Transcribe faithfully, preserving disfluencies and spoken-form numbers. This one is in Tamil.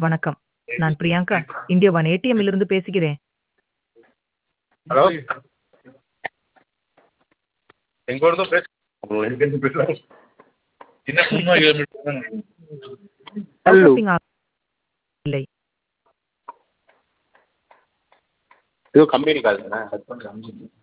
வணக்கம். நான் பிரியங்கா, இந்தியா ஒன் ஏடிஎம்மில் இருந்து பேசுகிறேன். ஹலோ எங்கோருந்தோ பேச ப்ரோ எங்கேருந்து பேசுறாங்க சின்ன சும்மா ஹலோ ப்ராசஸிங் ஆ இல்லை. ஏதோ கம்பெனி கால் தானே கட் பண்ணி